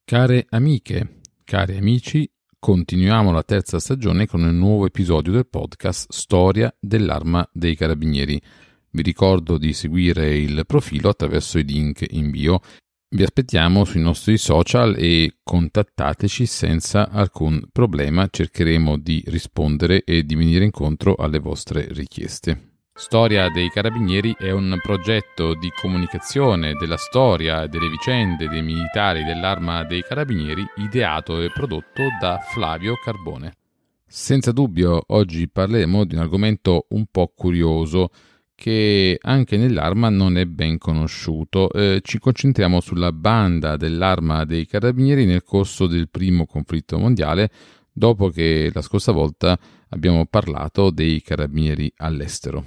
Care amiche, cari amici, continuiamo la terza stagione con un nuovo episodio del podcast Storia dell'Arma dei Carabinieri. Vi ricordo di seguire il profilo attraverso i link in bio. Vi aspettiamo sui nostri social e contattateci senza alcun problema. Cercheremo di rispondere e di venire incontro alle vostre richieste. Storia dei Carabinieri è un progetto di comunicazione della storia e delle vicende dei militari dell'Arma dei Carabinieri ideato e prodotto da Flavio Carbone. Senza dubbio oggi parleremo di un argomento un po' curioso che anche nell'Arma non è ben conosciuto. Ci concentriamo sulla banda dell'Arma dei Carabinieri nel corso del primo conflitto mondiale, dopo che la scorsa volta abbiamo parlato dei carabinieri all'estero.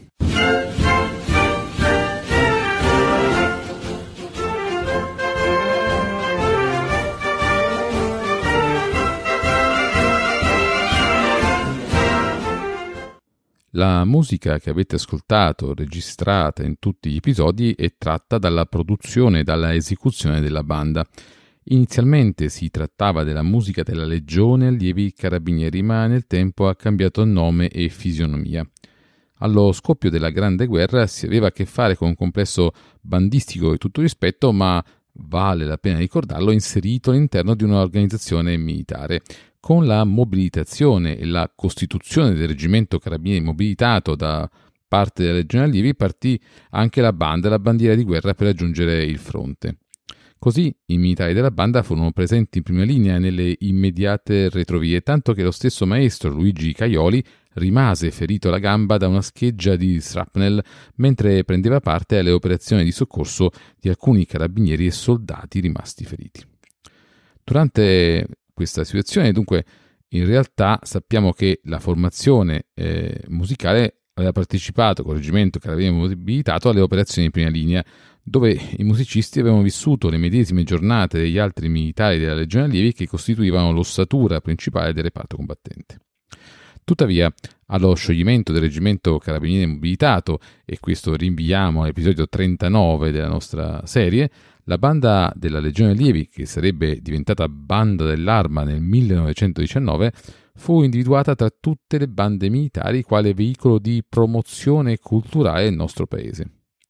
La musica che avete ascoltato, registrata in tutti gli episodi, è tratta dalla produzione e dalla esecuzione della banda. Inizialmente si trattava della musica della Legione Allievi Carabinieri, ma nel tempo ha cambiato nome e fisionomia. Allo scoppio della Grande Guerra si aveva a che fare con un complesso bandistico di tutto rispetto, ma vale la pena ricordarlo, inserito all'interno di un'organizzazione militare. Con la mobilitazione e la costituzione del reggimento Carabinieri mobilitato da parte della Legione Allievi partì anche la banda e la bandiera di guerra per raggiungere il fronte. Così i militari della banda furono presenti in prima linea nelle immediate retrovie, tanto che lo stesso maestro Luigi Caioli rimase ferito alla gamba da una scheggia di shrapnel mentre prendeva parte alle operazioni di soccorso di alcuni carabinieri e soldati rimasti feriti. Durante questa situazione, dunque, in realtà sappiamo che la formazione musicale aveva partecipato con il reggimento Carabinieri mobilitato alle operazioni in prima linea, dove i musicisti avevano vissuto le medesime giornate degli altri militari della Legione Allievi che costituivano l'ossatura principale del reparto combattente. Tuttavia, allo scioglimento del reggimento Carabinieri mobilitato, e questo rinviamo all'episodio 39 della nostra serie, la banda della Legione Allievi, che sarebbe diventata banda dell'Arma nel 1919, fu individuata tra tutte le bande militari quale veicolo di promozione culturale del nostro paese.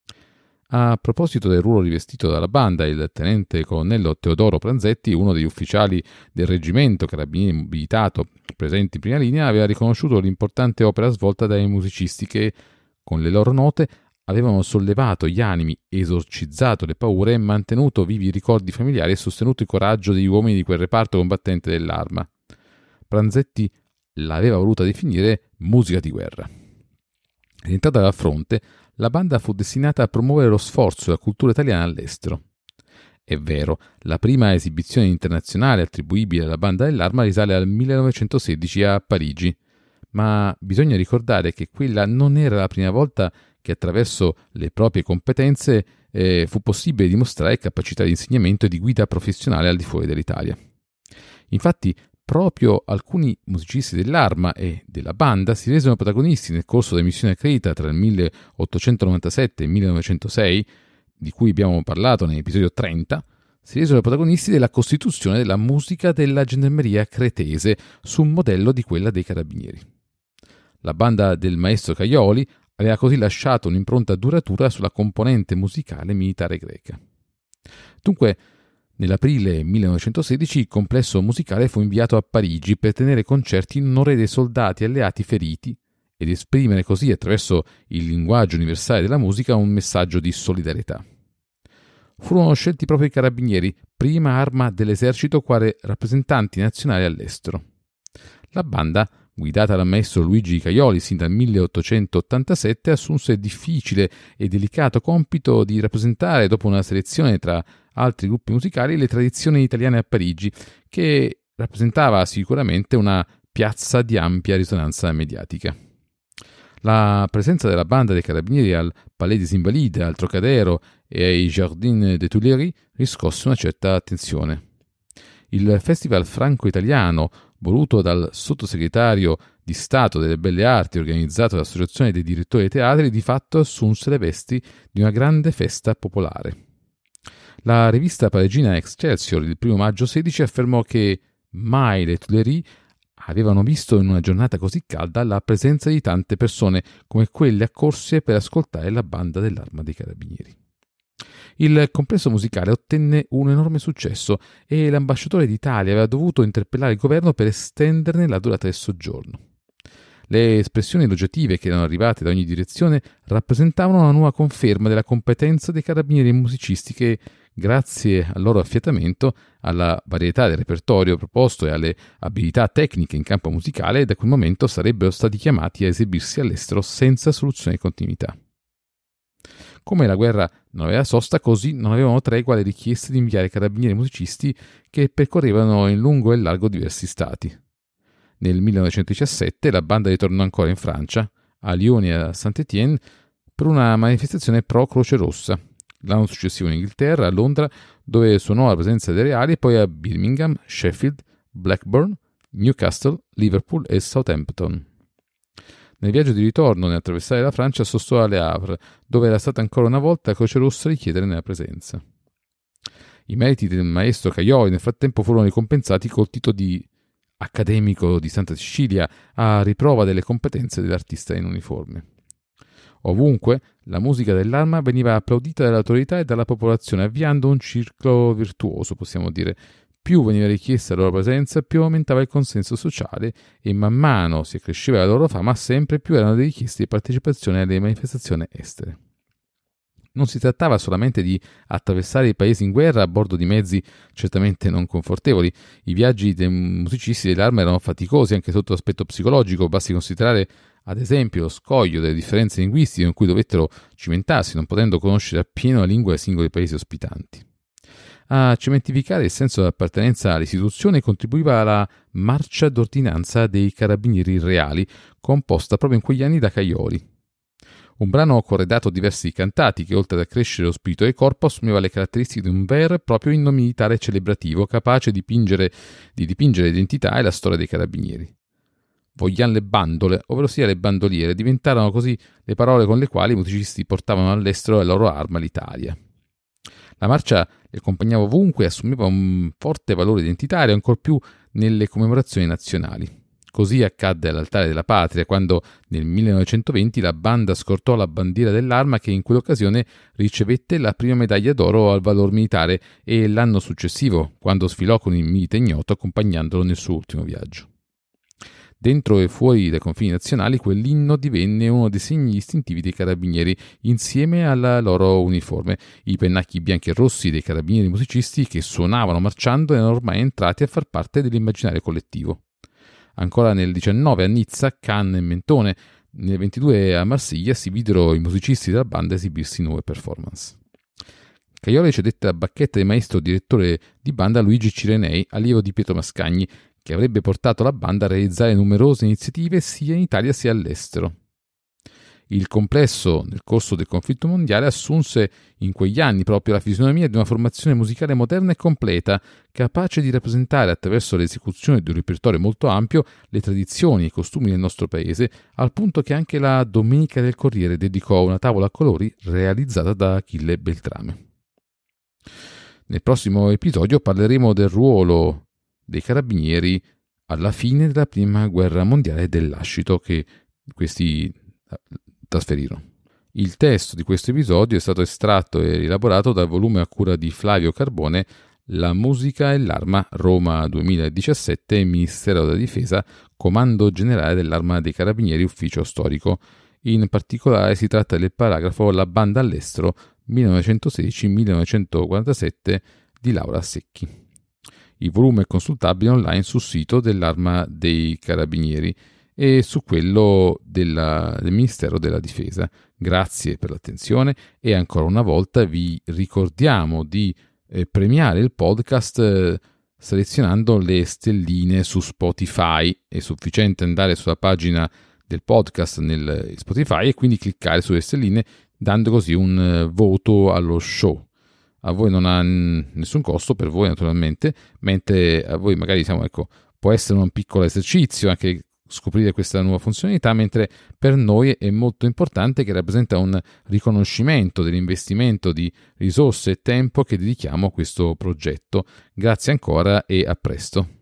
A proposito del ruolo rivestito dalla banda, il tenente colonnello Teodoro Pranzetti, uno degli ufficiali del reggimento Carabinieri mobilitato presenti in prima linea, aveva riconosciuto l'importante opera svolta dai musicisti che, con le loro note, avevano sollevato gli animi, esorcizzato le paure, mantenuto vivi i ricordi familiari e sostenuto il coraggio degli uomini di quel reparto combattente dell'Arma. Pranzetti l'aveva voluta definire musica di guerra. Rientrata dal fronte, la banda fu destinata a promuovere lo sforzo e la cultura italiana all'estero. È vero, la prima esibizione internazionale attribuibile alla banda dell'Arma risale al 1916 a Parigi, ma bisogna ricordare che quella non era la prima volta che attraverso le proprie competenze fu possibile dimostrare capacità di insegnamento e di guida professionale al di fuori dell'Italia. Infatti, proprio alcuni musicisti dell'Arma e della banda si resero protagonisti nel corso della missione Creta tra il 1897 e il 1906, di cui abbiamo parlato nell'episodio 30, si resero protagonisti della costituzione della musica della gendarmeria cretese su un modello di quella dei carabinieri. La banda del maestro Caioli aveva così lasciato un'impronta duratura sulla componente musicale militare greca. Dunque, nell'aprile 1916 il complesso musicale fu inviato a Parigi per tenere concerti in onore dei soldati alleati feriti ed esprimere così, attraverso il linguaggio universale della musica, un messaggio di solidarietà. Furono scelti proprio i carabinieri, prima arma dell'esercito, quale rappresentanti nazionali all'estero. La banda, guidata dal maestro Luigi Caioli sin dal 1887, assunse il difficile e delicato compito di rappresentare, dopo una selezione tra altri gruppi musicali, le tradizioni italiane a Parigi, che rappresentava sicuramente una piazza di ampia risonanza mediatica. La presenza della banda dei carabinieri al Palais des Invalides, al Trocadero e ai Jardins des Tuileries riscosse una certa attenzione. Il Festival franco-italiano, voluto dal sottosegretario di Stato delle Belle Arti, organizzato dall'Associazione dei direttori dei teatri, di fatto assunse le vesti di una grande festa popolare. La rivista parigina Excelsior il 1 maggio 16 affermò che mai le Tuileries avevano visto in una giornata così calda la presenza di tante persone come quelle accorse per ascoltare la banda dell'Arma dei Carabinieri. Il complesso musicale ottenne un enorme successo e l'ambasciatore d'Italia aveva dovuto interpellare il governo per estenderne la durata del soggiorno. Le espressioni elogiative che erano arrivate da ogni direzione rappresentavano una nuova conferma della competenza dei carabinieri musicisti che, grazie al loro affiatamento, alla varietà del repertorio proposto e alle abilità tecniche in campo musicale, da quel momento sarebbero stati chiamati a esibirsi all'estero senza soluzione di continuità. Come la guerra non aveva sosta, così non avevano tregua le richieste di inviare carabinieri musicisti che percorrevano in lungo e largo diversi stati. Nel 1917 la banda ritornò ancora in Francia, a Lione e a Saint-Étienne, per una manifestazione pro Croce Rossa. L'anno successivo in Inghilterra, a Londra, dove suonò la presenza dei reali, poi a Birmingham, Sheffield, Blackburn, Newcastle, Liverpool e Southampton. Nel viaggio di ritorno, nell'attraversare la Francia, sostò a Le Havre, dove era stata ancora una volta la Croce Rossa a richiederne la presenza. I meriti del maestro Caioli nel frattempo furono ricompensati col titolo di accademico di Santa Cecilia, a riprova delle competenze dell'artista in uniforme. Ovunque la musica dell'Arma veniva applaudita dalle autorità e dalla popolazione, avviando un circolo virtuoso, possiamo dire. Più veniva richiesta la loro presenza, più aumentava il consenso sociale e man mano si accresceva la loro fama, sempre più erano le richieste di partecipazione alle manifestazioni estere. Non si trattava solamente di attraversare i paesi in guerra a bordo di mezzi certamente non confortevoli. I viaggi dei musicisti dell'Arma erano faticosi anche sotto l'aspetto psicologico. Basti considerare ad esempio lo scoglio delle differenze linguistiche in cui dovettero cimentarsi, non potendo conoscere appieno la lingua dei singoli paesi ospitanti. A cementificare il senso di appartenenza all'istituzione contribuiva la Marcia d'ordinanza dei Carabinieri Reali, composta proprio in quegli anni da Caioli. Un brano corredato di versi cantati che, oltre ad accrescere lo spirito del corpo, assumeva le caratteristiche di un vero e proprio inno militare celebrativo, capace di dipingere l'identità e la storia dei carabinieri. Vogliamo le bandole, ovvero sia le bandoliere, diventarono così le parole con le quali i musicisti portavano all'estero la loro arma, l'Italia. La marcia li accompagnava ovunque e assumeva un forte valore identitario, ancor più nelle commemorazioni nazionali. Così accadde all'Altare della Patria, quando nel 1920 la banda scortò la bandiera dell'Arma, che in quell'occasione ricevette la prima medaglia d'oro al valor militare, e l'anno successivo, quando sfilò con il Milite Ignoto accompagnandolo nel suo ultimo viaggio. Dentro e fuori dai confini nazionali, quell'inno divenne uno dei segni distintivi dei carabinieri, insieme alla loro uniforme. I pennacchi bianchi e rossi dei carabinieri musicisti che suonavano marciando erano ormai entrati a far parte dell'immaginario collettivo. Ancora nel 19 a Nizza, Cannes e Mentone, nel 22 a Marsiglia si videro i musicisti della banda esibirsi in nuove performance. Caioli cedette la bacchetta di maestro direttore di banda Luigi Cirenei, allievo di Pietro Mascagni, che avrebbe portato la banda a realizzare numerose iniziative sia in Italia sia all'estero. Il complesso, nel corso del conflitto mondiale, assunse in quegli anni proprio la fisionomia di una formazione musicale moderna e completa, capace di rappresentare attraverso l'esecuzione di un repertorio molto ampio le tradizioni e i costumi del nostro paese, al punto che anche la Domenica del Corriere dedicò una tavola a colori realizzata da Achille Beltrame. Nel prossimo episodio parleremo del ruolo dei carabinieri alla fine della prima guerra mondiale e del lascito che questi trasferirono. Il testo di questo episodio è stato estratto e rielaborato dal volume a cura di Flavio Carbone, La musica e l'arma, Roma 2017, Ministero della Difesa, Comando Generale dell'Arma dei Carabinieri, Ufficio Storico. In particolare si tratta del paragrafo La banda all'estero 1916-1947 di Laura Secchi. Il volume è consultabile online sul sito dell'Arma dei Carabinieri e su quello del Ministero della Difesa. Grazie per l'attenzione e ancora una volta vi ricordiamo di premiare il podcast selezionando le stelline su Spotify. È sufficiente andare sulla pagina del podcast nel Spotify e quindi cliccare sulle stelline, dando così un voto allo show. A voi non ha nessun costo, per voi naturalmente, mentre a voi magari può essere un piccolo esercizio anche scoprire questa nuova funzionalità, mentre per noi è molto importante che rappresenta un riconoscimento dell'investimento di risorse e tempo che dedichiamo a questo progetto. Grazie ancora e a presto.